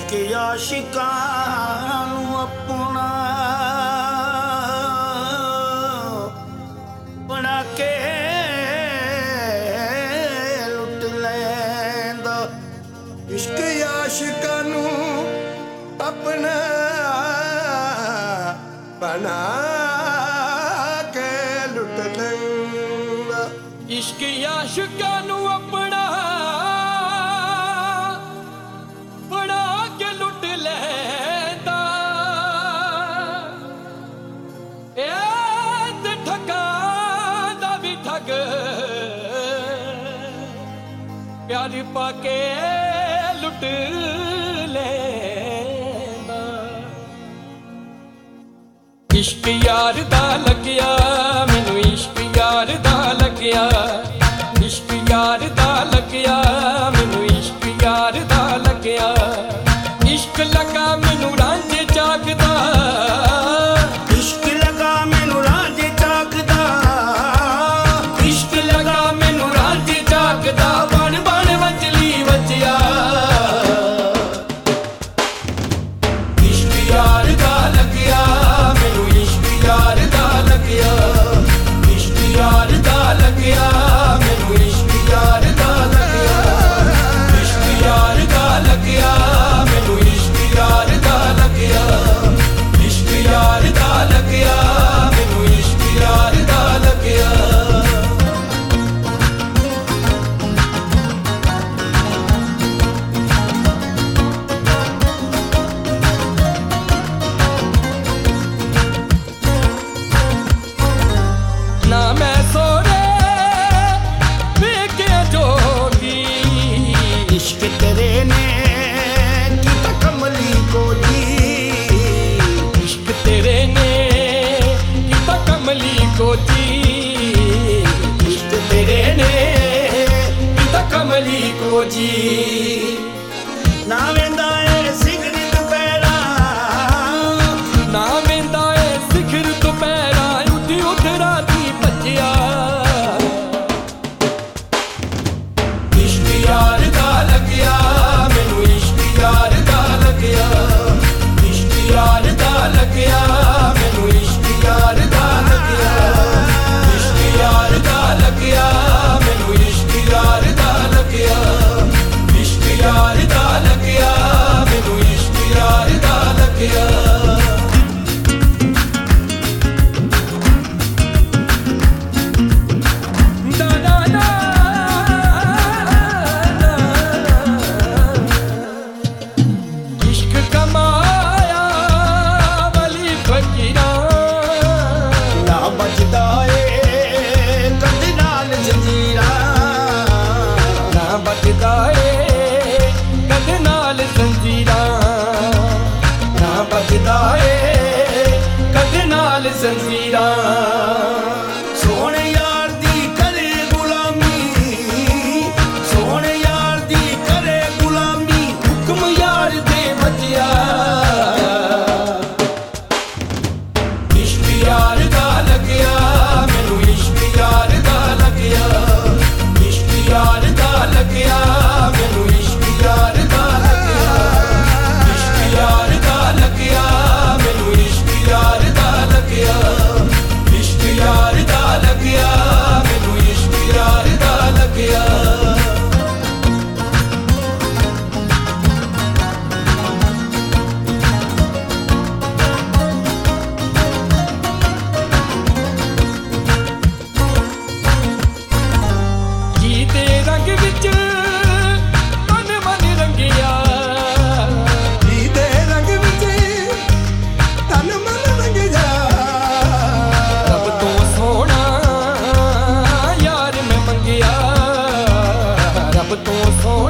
ਕਿ ਆਸ਼ਿਕਾਂ ਨੂੰ ਆਪਣਾ ਬਣਾ ਕੇ ਲੁੱਟ ਲੈਂਦਾ। ਇਸ਼ਕ ਆਸ਼ਿਕਾਂ ਨੂੰ ਆਪਣਾ ਬਣਾ ਕੇ ਲੁੱਟ ਲੈਂਦਾ। ਇਸ਼ਕ ਆਸ਼ਿਕਾਂ ਨੂੰ ਆਪਣਾ ਬਣਾ ਕੇ ਲੁੱਟ ਲੈਂਦਾ। ਇਹ ਤੇ ਠੱਗਾਂ ਦਾ ਵੀ ਠੱਗ ਪਿਆਰ ਪਾ ਕੇ ਲੁੱਟ ਲੈਂਦਾ। ਇਸ਼ਕ ਯਾਰ ਦਾ ਲੱਗਿਆ ਮੈਨੂੰ, ਇਸ਼ਕ ਯਾਰ ਦਾ ਲੱਗਿਆ, ਇਸ਼ਕ ਯਾਰ ਦਾ ਲੱਗਿਆ ਮੈਨੂੰ, ਇਸ਼ਕ ਯਾਰ ਦਾ ਲੱਗਿਆ। ਇਸ਼ਕ ਲਗਾ ਮੈਨੂੰ ਰਾਂਝੇ ਚਾਕਦਾ, ਇਸ਼ਕ ਲਗਾ ਮੈਨੂੰ ਰਾਂਝੇ ਚਾਕਦਾ, ਇਸ਼ਕ ਲਗਾ ਮੈਨੂੰ ਰਾਂਝੇ ਚਾਕਦਾ। ਬਣ ਬਣ ਵੰਜਲੀ ਵੱਜਿਆ ਇਸ਼ਕ ਯਾਰ ਦਾ ਲੱਗਿਆ ਮੈਨੂੰ, ਇਸ਼ਕ ਯਾਰ ਦਾ ਲੱਗਿਆ, ਇਸ਼ਕ ਯਾਰ ਦਾ ਲੱਗਿਆ ਮੈਨੂੰ, ਇਸ਼ਕ ਯਾਰ ਦਾ ਲੱਗਿਆ, ਇਸ਼ਕ ਯਾਰ ਦਾ ਲੱਗਿਆ ਮੈਨੂੰ, ਇਸ਼ਕ ਯਾਰ ਦਾ ਲੱਗਿਆ, ਇਸ਼ਕ ਯਾਰ ਦਾ ਲੱਗਿਆ ਮੈਨੂੰ, ਇਸ਼ਕ ਯਾਰ ਦਾ ਲੱਗਿਆ। ਨਾ ਮੈਂ ਸੋਰੇ ਵੇਖਿਆ ਜੋਗੀ, ਇਸ਼ਕ ਤੇਰੇ ਨੇ ਕੀਤਾ ਕਮਲੀ ਕੋ ਜੀ, ਇਸ਼ਕ ਤੇਰੇ ਨੇ ਕੀਤਾ ਕਮਲੀ ਕੋ ਜੀ, ਇਸ਼ਕ ਤੇਰੇ ਨੇ ਕੀਤਾ ਕਮਲੀ ਕੋ ਜੀ। ਨਾ ਵੇਂਦਾ ਏ ਸਿਗਰਟ ਪੈੜਾ, ਨਾ ਵੇਂਦਾ ਏ ਸਿਖਰ ਦੁਪਹਿਰਾ, ਉੱਠ ਉੱਠ ਰਾਤੀ ਭੱਜਿਆ ਇਸ਼ਕ ਯਾਰ ਦਾ ਲੱਗਿਆ ਮੈਨੂੰ, ਇਸ਼ਕ ਯਾਰ ਦਾ ਲੱਗਿਆ, ਇਸ਼ਕ ਯਾਰ ਦਾ ਲੱਗਿਆ ਮੈਨੂੰ, ਇਸ਼ਕ ਯਾਰ ਦਾ ਲੱਗਿਆ, ਇਸ਼ਕ ਯਾਰ ਦਾ ਲੱਗਿਆ ਮੈਨੂੰ, ਇਸ਼ਕ ਯਾਰ ਦਾ ਲੱਗਿਆ, ਇਸ਼ਕ ਯਾਰ ਦਾ ਲੱਗਿਆ ਮੈਨੂੰ, ਇਸ਼ਕ ਯਾਰ ਦਾ ਲੱਗਿਆ। इश्क कमाया वली फकीरा, ਨਾ ਬਚਦਾ ਏ ਕਦੇ ਨਾਲ ਜੰਜੀਰਾਂ, ना बचदा ए कदे नाल जंजीरां, ना बचदा ए कदे नाल जंजीरां। ਸੋਹਣੇ ਯਾਰ ਦੀ ਕਰੇ ਗੁਲਾਮੀ, ਸੋਹਣੇ ਯਾਰ ਦੀ ਕਰੇ ਗੁਲਾਮੀ, ਹੁਕਮ यार दे बजिया इश्क यार दा लगया मैनू, इश्क यार दा लगया, इश्क यार दा लगया मैनू, इश्क यार दा लगया, इश्क यार दा लगया मैनू, इश्क यार दा लगया, इश्क यार दा लगया मैनू, इश्क यार दा लगया। ਜੀ ਦੇ ਰੰਗ ਵਿੱਚ ਤਨ ਮਨ ਰੰਗਿਆ, ਜੀ ਦੇ ਰੰਗ ਵਿੱਚ ਤਨ ਮਨ ਰੰਗ ਜਾ। ਰੱਬ ਤੋਂ ਸੋਹਣਾ ਯਾਰ ਮੈਂ ਮੰਗਿਆ, ਰੱਬ ਤੋਂ ਸੋਹਣਾ